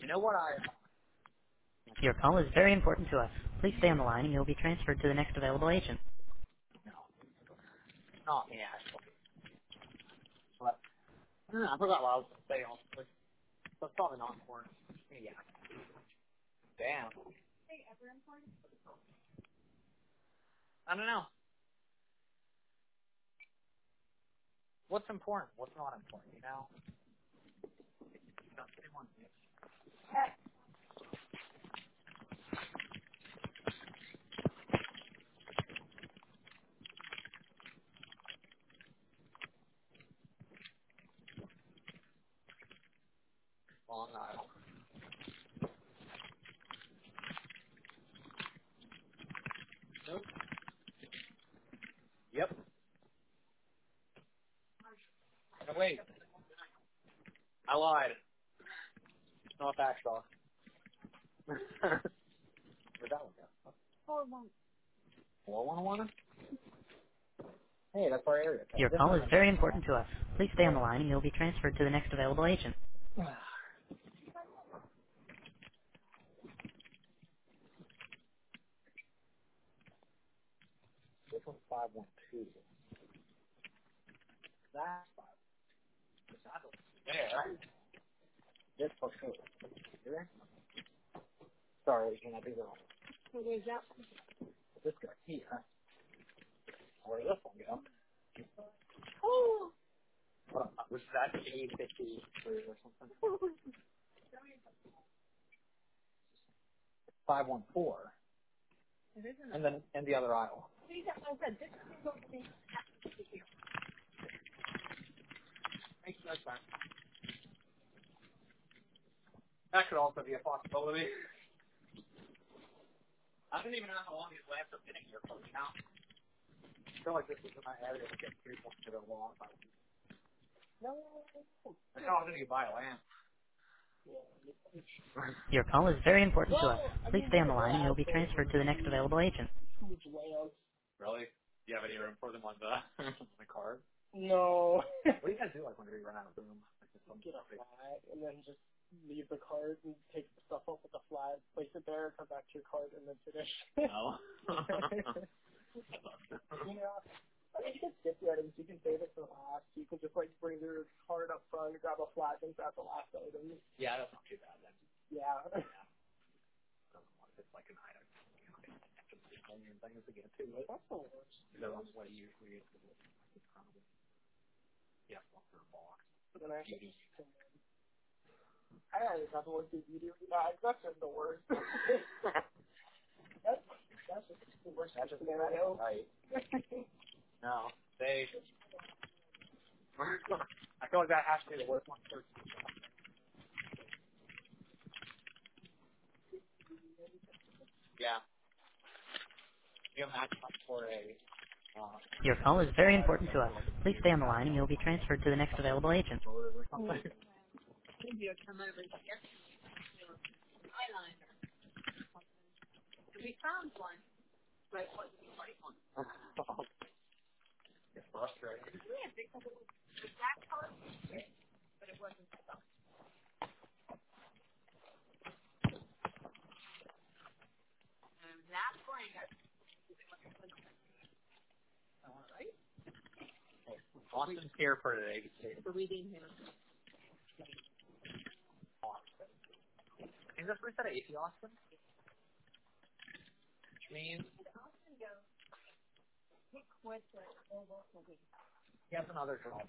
You know what I? Your call is very important to us. Please stay on the line and you'll be transferred to the next available agent. No, not me actually. But I forgot what I was gonna say. Honestly, so it's probably not important. Yeah. Damn. I don't know. What's important? What's not important? You know. Long aisle. Nope. Yep. No, wait. I lied. It's not Backstock. Where'd that one go? 411. Hey, that's our area code. Your This call is isn't very Backstock. important to us. Please stay on the line and you'll be transferred to the next available agent. This one's 512. That's there. This for sure. Here. Sorry, can I do that? This guy here. Where did this one go? Was that 853 or something? 514. And then in the other aisle. Makes no sense. That could also be a possibility. I don't even know how long these lamps are sitting here for now. I feel like this is in my area to get people to go long. No. That's how often you buy a lamp. Your call is very important to us. Please stay on the line and you'll be transferred to the next available agent. Really? Do you have any room for them on the on the card? No. What do you guys do like whenever you run out of room? Like, Get a flag and then just leave the card and take the stuff off with the flag, place it there, come back to your card, and then finish. No. Yeah. I mean, you can skip the items. You can save it for last. You can just like bring your card up front, grab a flag, and grab the last item. Yeah, that's not too bad then. Yeah. It's like an item. Million things to get to it. That's the worst. So that's what you usually get to it. Yeah, walk through a box. But then I Beauty. always have to look through video bags. That's just the worst. that's just the worst That's just scenario. right. No, they. I feel like that has to be the worst one first. Yeah. You have match for a. Your call is very important to us. Please stay on the line and you'll be transferred to the next available agent. Or something. It's frustrating. Austin's here for today. For reading him. Austin. Is this what we said at AP Austin? Which means he has another job.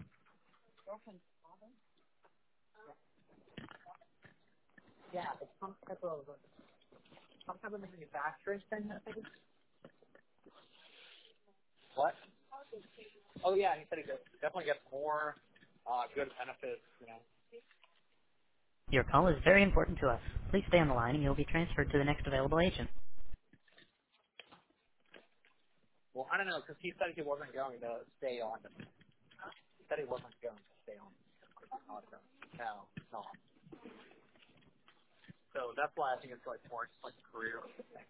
Yeah, it's some type of manufacturing thing, I think. What? Oh yeah, he said he definitely gets more good benefits, you know. Your call is very important to us. Please stay on the line and you'll be transferred to the next available agent. Well, I don't know, because he said he wasn't going to stay on. He said he wasn't going to stay on. Awesome. No, no. So that's why I think it's like more just like a career thing.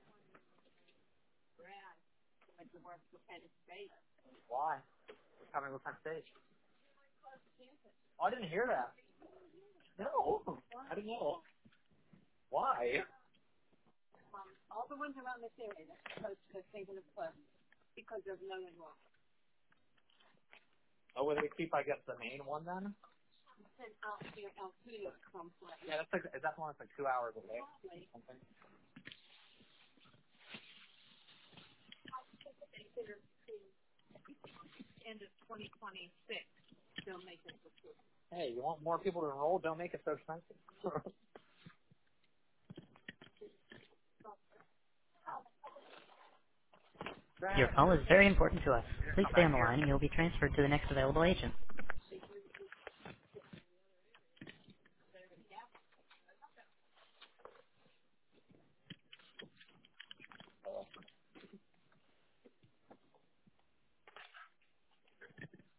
Why? Coming with Penn State. Oh, I didn't hear that. No, I didn't know. Why? All the ones around this area that's supposed to thinking of Pleasant because there's no enrollment. Oh, would they keep, I guess, the main one then? Then out here, Alpena comes like Yeah, that's like, is that the one that's like 2 hours away? probably Something? end of 2026 they'll make it before. Hey, you want more people to enroll? Don't make it so expensive. Your call is very important to us. Please Come stay back on the here. line and you'll be transferred to the next available agent.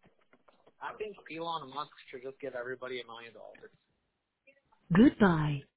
I think Elon Musk should just give everybody $1 million. Goodbye.